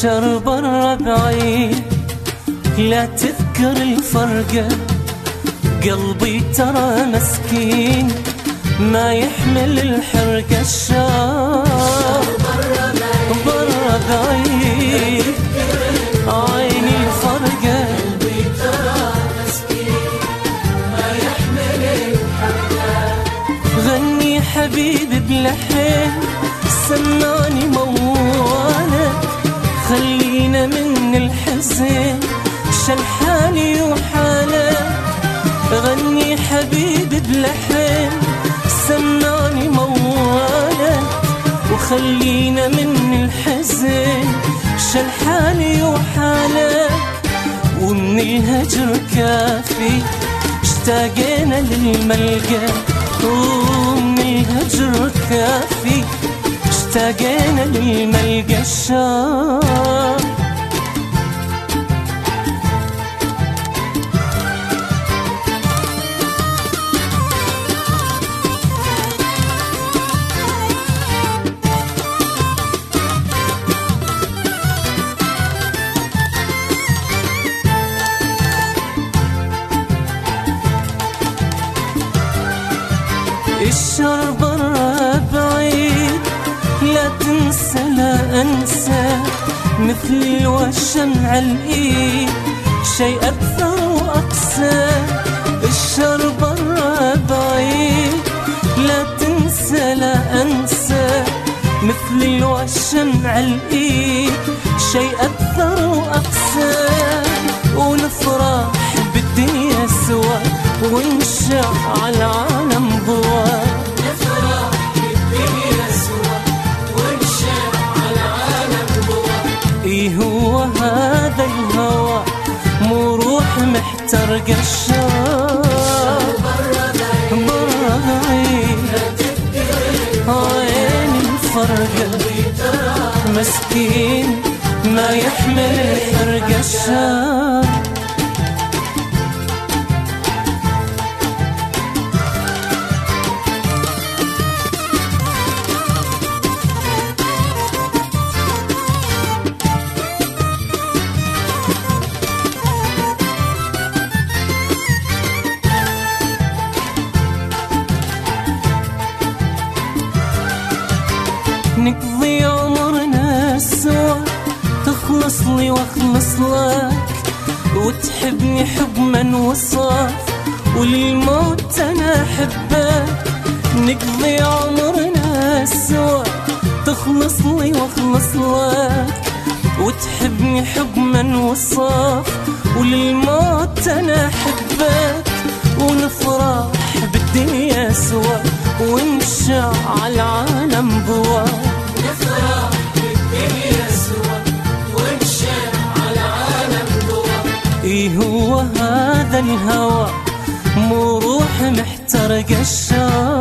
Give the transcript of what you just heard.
الشر برا بعيد، لا تذكر الفرقة، قلبي ترى مسكين ما يحمل الحرقة. الشر برا بعيد، عيني الفرقة، قلبي ترى مسكين ما يحمل الحرقة. غني حبيبي بلحن سمعني موالك، خلينا من الحزن شل حالي وحالك. غني حبيبي بلحن سمعني موالك، وخلينا من الحزن شل حالي وحالك. ومن الهجر كافي اشتاقنا للملقى، ومن الهجر كافي اشتاقنا للملقى. الشام الشر برا بعيد، لا تنسى لا أنسى، مثل الوشم على الإيد شيء أكثر وأقسى. الشر برا بعيد، لا تنسى لا أنسى، مثل الوشم على الإيد شيء أكثر وأقسى. ونفرح بالدنيا سوا ونشع العالم ضوا، نفرح بالدنيا سوا ونشع العالم ضوا. إيه هو هذا الهوى مو روح محترقة. الشر برا بعيد، عيني الفرقة، مسكين ما يحمل الحرقة. الشر نقضي عمرنا سوا، تخلص لي واخلص لك، وتحبني حب من وصف، وللموت انا احبك. نقضي عمرنا سوا، تخلص لي واخلص لك، وتحبني حب من وصف، وللموت انا احبك. ونفرح بالدنيا سوا ونشع العالم ضوا، نفرح بالدنيا سوا ونشع العالم ضوا. إيه هو هذا الهوى مو روح محترقة. الشر